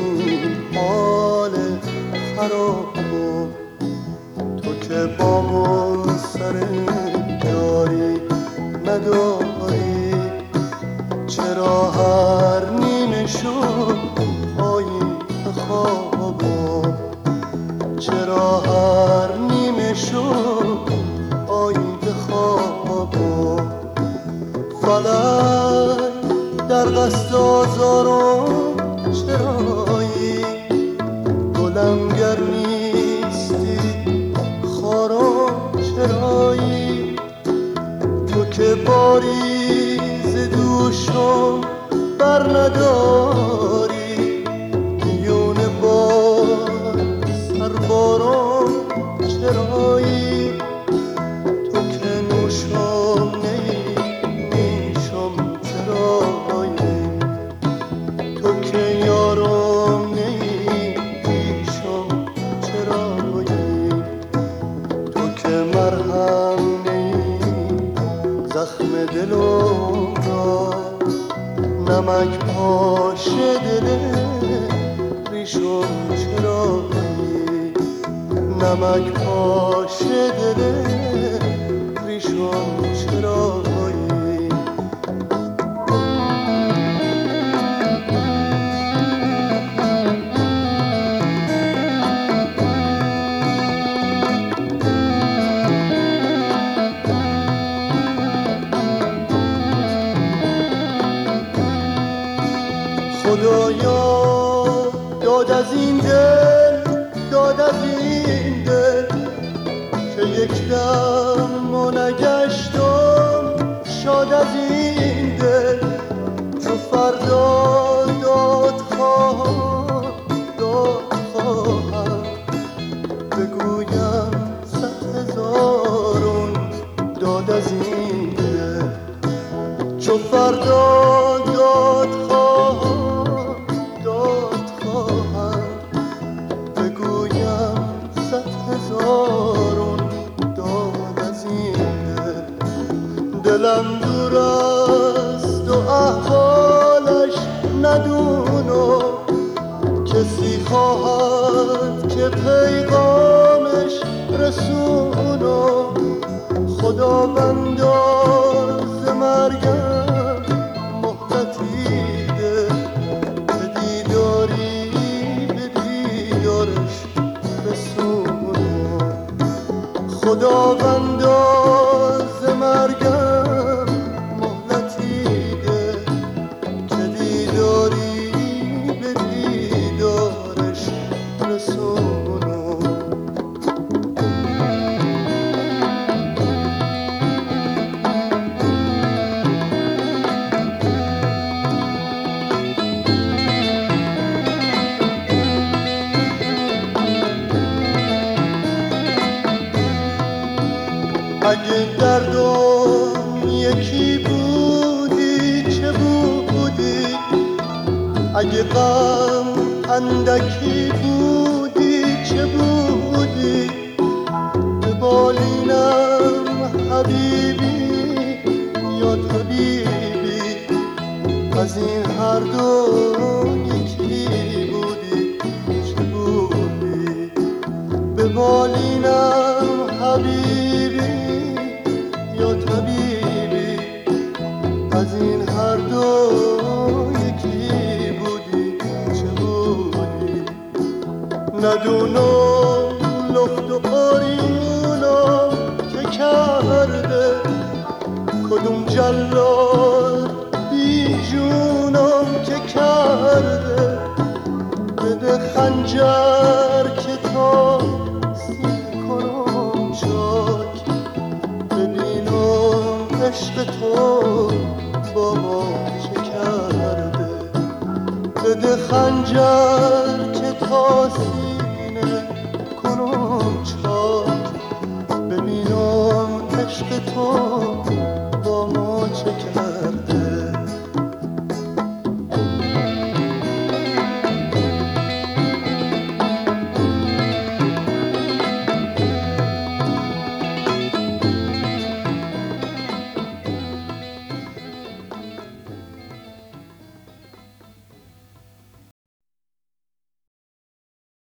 این حال خرابو، تو که با من سر یاری نداری، چرا هر نیمه شب پایی به خوابو، چرا هر نیمه شب پایی به خوابو. فلک در قصد آزارم چرایی، گلم گر نیستی خارم چرایی، تو که باری ز دوشم بر نداری، میون بار سربارم چرایی، تو که نوشم نیشم چرایی، تو که یارم نیشم چرایی، تو که مرهم زخم دلم را، نمک پاش دل ریشم چرایی، نمک پاش دل ریشم چرایی. خدایا داد از این دل، داد از این دل، که یک دم ما نگشتم شاد از این دل. چو فردا داد خواهم، داد خواهم، بگویم 100,000 داد از این دل. چو فردا داد خواهم، داد خواهم، بگویم 100,000 داد از این دل. دلم دور است و احوالش ندونم، کسی خواهد که پیغامش رسونم. خداوندا ز مرگم مهلتی ده، که دیداری به دیدارش رسونم. خداوندا ز مرگم مهلتی ده، که دیداری به دیدارش رسونم. اگه دردم یکی بودی چه بودی، اگه غم اندکی بودی چه بودی، به بالینم حبیبی یا طبیبی، از این هر دو یکی بودی چه بودی، به بالینم حبیبی یا طبیبی، از این هر دو یکی بودی چه بودی. ندونم لخت و قاریونم که کرده، کدوم جلاد بی جونم که کرده، بده خنجر که تا سینه کنم چاک، ببینم عشق تو با ما چه کرده. بده خنجر که تا سینه کنم چاک، ببینم عشق تو با ما چه کرده.